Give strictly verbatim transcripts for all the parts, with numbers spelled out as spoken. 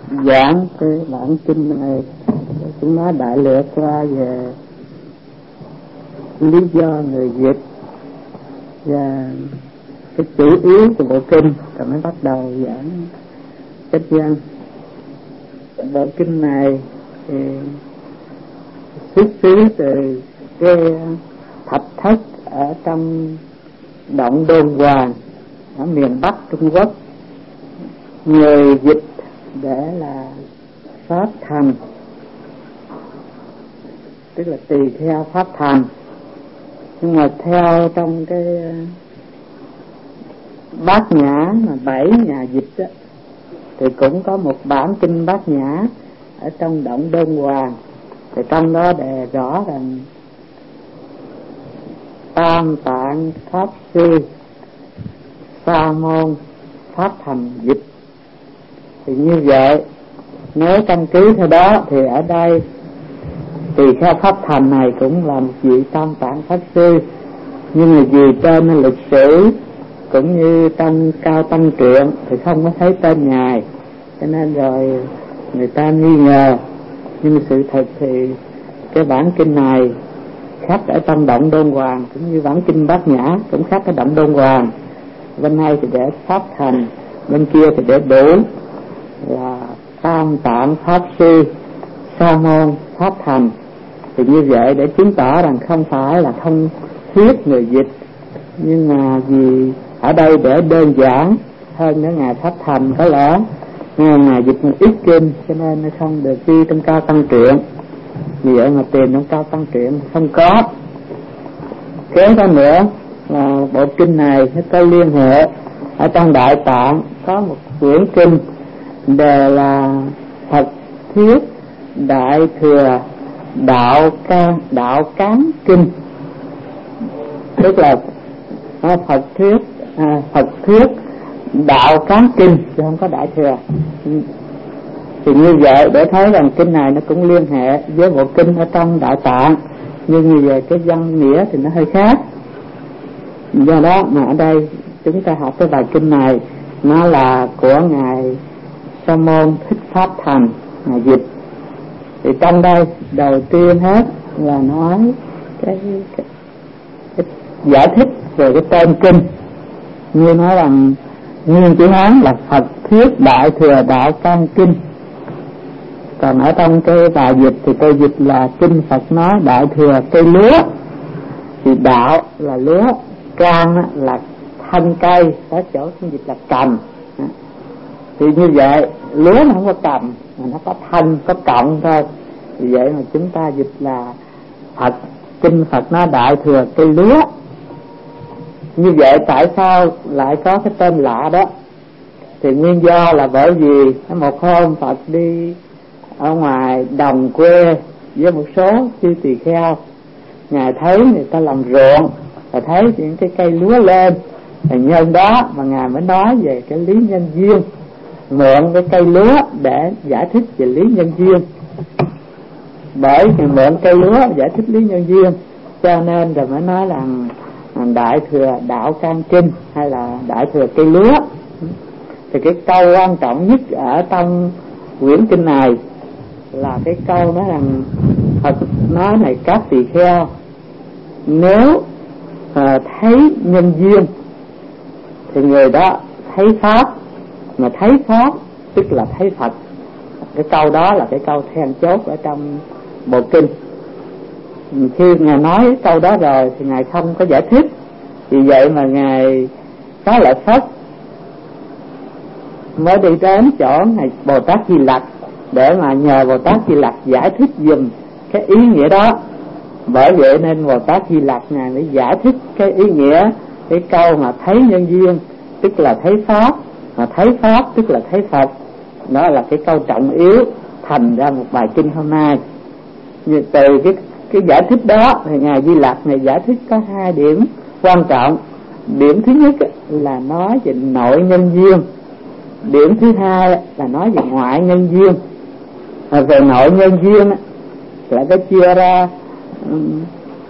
giảng cái bản kinh này chúng nó đại lược qua về lý do người dịch và cái chủ yếu của bộ kinh, rồi mới bắt đầu giảng cách văn. Bộ kinh này thì xuất xứ từ cái thạch thất ở trong động Đôn Hoàng ở miền Bắc Trung Quốc. Người dịch để là Pháp Thành, tức là tùy theo Pháp Thành, nhưng mà theo trong cái Bát Nhã mà bảy nhà dịch đó, thì cũng có một bản kinh Bát Nhã ở trong động Đôn Hoàng, thì trong đó đề rõ rằng Tam Tạng Pháp Sư Sa Môn Pháp Thành dịch. Thì như vậy nếu căn cứ theo đó thì ở đây tùy theo Pháp Thành này cũng là một vị Tam Tạng Pháp Sư, nhưng mà vì trên lịch sử cũng như trong Cao Tăng Truyện thì không có thấy tên ngài, cho nên rồi người ta nghi ngờ. Nhưng sự thật thì cái bản kinh này khắc ở trong động Đôn Hoàng, cũng như bản kinh Bát Nhã cũng khắc ở động Đôn Hoàng. Bên này thì để Pháp Thành, bên kia thì để đủ là Tam Tạng Pháp Sư Sa Môn Pháp Thành. Thì như vậy để chứng tỏ rằng không phải là thông thuyết người dịch, nhưng mà vì ở đây để đơn giản hơn nữa, ngài Pháp Thành có lẽ ngài, ngài dịch một ít kinh cho nên nó không được ghi trong Cao Tăng Truyện. Vì vậy mà tìm trong Cao Tăng Truyện không có. Kế đó nữa là bộ kinh này nó có liên hệ ở trong Đại Tạng, có một quyển kinh đề là Phật Thuyết Đại Thừa Đạo Can Đạo Cán Kinh, tức là Phật Thuyết à, Phật Thuyết Đạo Cán Kinh chứ không có Đại Thừa. Thì như vậy để thấy rằng kinh này nó cũng liên hệ với bộ kinh ở trong Đại Tạng, nhưng như vậy cái văn nghĩa thì nó hơi khác. Do đó mà ở đây chúng ta học cái bài kinh này, nó là của ngài Sa Môn Thích Pháp Thành ngài dịch. Thì trong đây đầu tiên hết là nói cái, cái, cái giải thích về cái tên kinh, như nói rằng nguyên chữ Hán là Phật Thuyết Đại Thừa Đạo Cán Kinh. Còn ở trong cái bài dịch thì tôi dịch là kinh Phật nói Đại Thừa cây lúa. Thì đạo là lúa, can là thân cây, có chỗ cũng dịch là cành. Thì như vậy lúa nó không có cành mà nó có thân, có cọng thôi. Vì vậy mà chúng ta dịch là Phật, kinh Phật nói Đại Thừa cây lúa. Như vậy tại sao lại có cái tên lạ đó? Thì nguyên do là bởi vì một hôm Phật đi ở ngoài đồng quê với một số chư tỳ kheo, ngài thấy người ta làm ruộng và thấy những cái cây lúa lên, thì nhân đó mà ngài mới nói về cái lý nhân duyên, mượn cái cây lúa để giải thích về lý nhân duyên. Bởi vì mượn cây lúa giải thích lý nhân duyên cho nên rồi mới nói là Đại Thừa Đạo Cán Kinh hay là Đại Thừa cây lúa. Thì cái câu quan trọng nhất ở trong quyển kinh này là cái câu nói rằng Phật nói này các tỳ kheo, nếu à, thấy nhân duyên thì người đó thấy Pháp, mà thấy Pháp tức là thấy Phật. Cái câu đó là cái câu then chốt ở trong bộ kinh. Khi ngài nói cái câu đó rồi thì ngài không có giải thích. Vì vậy mà ngài Xá Lợi Phất mới đi đến chỗ ngài Bồ Tát Di Lặc để mà nhờ Bồ Tát Di Lặc giải thích dùm cái ý nghĩa đó. Bởi vậy nên Bồ Tát Di Lặc ngài mới giải thích cái ý nghĩa cái câu mà thấy nhân duyên tức là thấy Pháp, mà thấy Pháp tức là thấy Phật. Đó là cái câu trọng yếu thành ra một bài kinh hôm nay. Như từ cái cái giải thích đó thì ngài Di Lặc này giải thích có hai điểm quan trọng. Điểm thứ nhất là nói về nội nhân duyên, điểm thứ hai là nói về ngoại nhân duyên. À, về nội nhân duyên là cái chia ra um,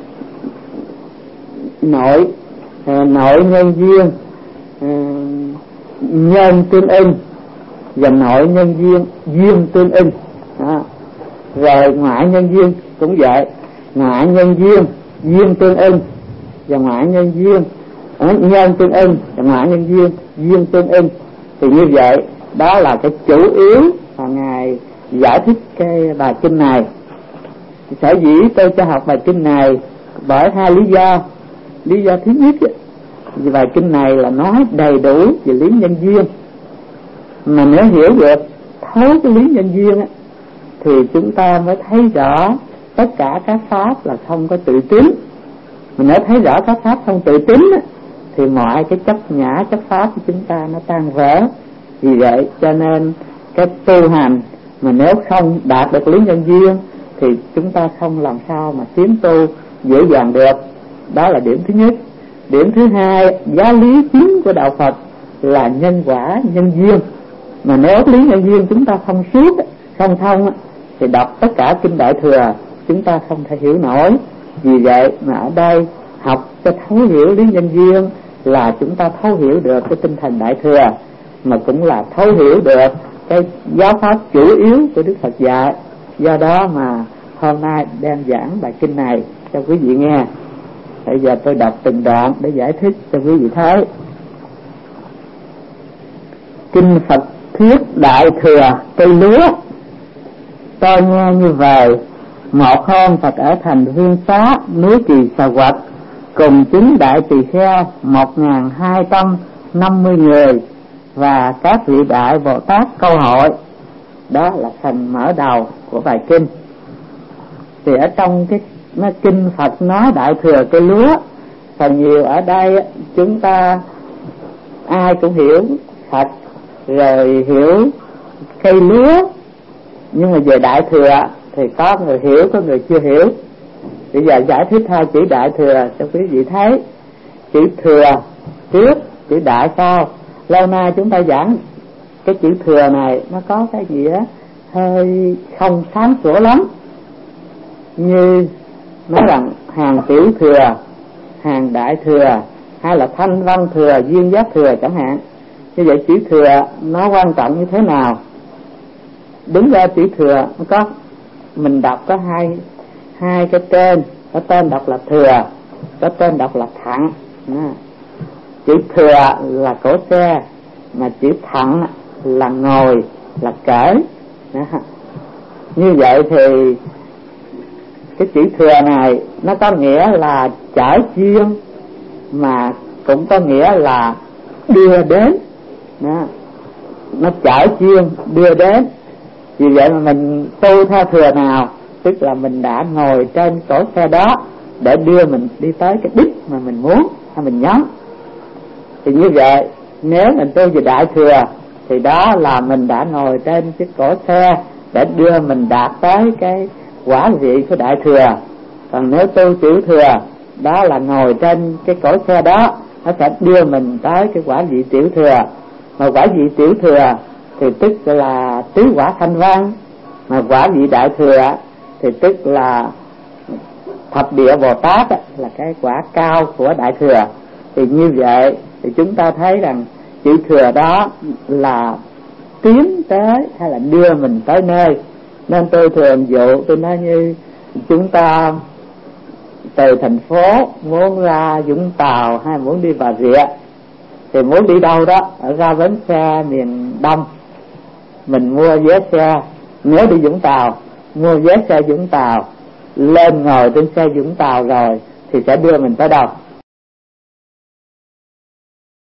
nội uh, nội nhân duyên, uh, nhân tương ưng và nội nhân duyên duyên tương ưng đó. Rồi ngoại nhân duyên cũng vậy, ngoại nhân duyên duyên tương ưng và ngoại nhân duyên nhân tương ưng và ngoại nhân duyên duyên tương ưng. Thì như vậy đó là cái chủ yếu mà ngài giải thích cái bài kinh này. Sở dĩ tôi cho học bài kinh này bởi hai lý do. Lý do thứ nhất, vì bài kinh này là nói đầy đủ về lý nhân duyên, mà nếu hiểu được thấu cái lý nhân duyên thì chúng ta mới thấy rõ tất cả các pháp là không có tự tính. Mà nếu thấy rõ các pháp không tự tính thì mọi cái chấp ngã chấp pháp của chúng ta nó tan vỡ. Vì vậy cho nên cái tu hành mà nếu không đạt được lý nhân duyên thì chúng ta không làm sao mà tiến tu dễ dàng được. Đó là điểm thứ nhất. Điểm thứ hai, giáo lý chính của đạo Phật là nhân quả nhân duyên. Mà nếu lý nhân duyên chúng ta không suốt, không thông thì đọc tất cả kinh Đại Thừa chúng ta không thể hiểu nổi. Vì vậy mà ở đây học cho thấu hiểu lý nhân duyên là chúng ta thấu hiểu được cái tinh thần Đại Thừa, mà cũng là thấu hiểu được cái giáo pháp chủ yếu của Đức Phật dạy. Do đó mà hôm nay đang giảng bài kinh này cho quý vị nghe. Bây giờ tôi đọc từng đoạn để giải thích cho quý vị thấy. Kinh Phật thuyết Đại Thừa cây lúa. Tôi nghe như vậy. Một hôm Phật ở thành Viên Xá, núi Kỳ Xà Quạch, cùng chúng đại tỳ kheo một ngàn hai trăm năm mươi người và các vị đại Bồ Tát câu hội. Đó là phần mở đầu của bài kinh. Thì ở trong cái nó kinh Phật nói Đại Thừa cây lúa, phần nhiều ở đây chúng ta ai cũng hiểu Phật rồi hiểu cây lúa, nhưng mà về Đại Thừa thì có người hiểu có người chưa hiểu. Bây giờ giải thích hai chữ Đại Thừa cho quý vị thấy. Chữ thừa trước, chữ đại sau. Lâu nay chúng ta giảng cái chữ thừa này nó có cái nghĩa hơi không sáng sủa lắm, như nói rằng hàng tiểu thừa, hàng đại thừa, hay là thanh văn thừa, duyên giác thừa chẳng hạn. Như vậy chữ thừa nó quan trọng như thế nào? Đúng ra chữ thừa nó có, mình đọc có hai hai cái tên. Có tên đọc là thừa, có tên đọc là thẳng. Chữ thừa là cỗ xe, mà chữ thẳng là ngồi, là cởi. Như vậy thì cái chữ thừa này nó có nghĩa là trải chuyên, mà cũng có nghĩa là đưa đến. Đó. Nó trải chuyên đưa đến. Vì vậy mà mình tu theo thừa nào, tức là mình đã ngồi trên cỗ xe đó để đưa mình đi tới cái đích mà mình muốn hay mình nhắm. Thì như vậy nếu mình tu về Đại Thừa thì đó là mình đã ngồi trên cái cỗ xe để đưa mình đạt tới cái quả vị của Đại Thừa. Còn nếu tu tiểu thừa, đó là ngồi trên cái cỗ xe đó, nó sẽ đưa mình tới cái quả vị tiểu thừa. Mà quả vị tiểu thừa thì tức là tứ quả thanh văn, mà quả vị Đại Thừa thì tức là thập địa Bồ Tát, là cái quả cao của Đại Thừa. Thì như vậy thì chúng ta thấy rằng chữ thừa đó là tiến tới hay là đưa mình tới nơi. Nên tôi thường dụ tôi nói như chúng ta từ thành phố muốn ra Vũng Tàu hay muốn đi Bà Rịa, thì muốn đi đâu đó ở ra bến xe miền Đông, mình mua vé xe. Nếu đi Vũng Tàu, mua vé xe Vũng Tàu, lên ngồi trên xe Vũng Tàu rồi thì sẽ đưa mình tới đâu?